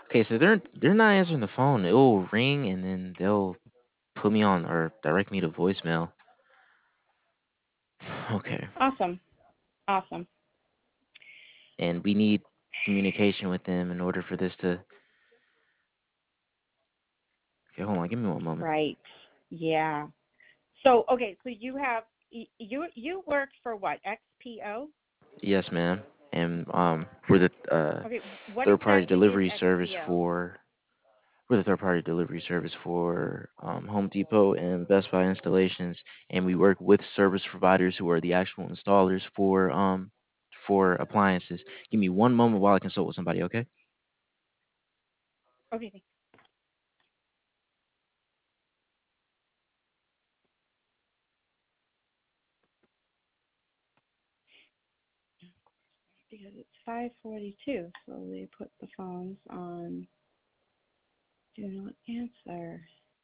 Okay, so they're not answering the phone. It'll ring and then they'll put me on or direct me to voicemail. Okay. Awesome. Awesome. And we need communication with them in order for this to. Okay, hold on. Give me one moment. Right. Yeah. So okay, so you work for what? XPO? Yes, ma'am. And we're the Okay, what third party exactly is delivery service XPO? for. We're the third party delivery service for Home Depot and Best Buy installations, and we work with service providers who are the actual installers for appliances. Give me one moment while I consult with somebody, okay? Okay, because it's 5:42, so they put the phones on do not answer.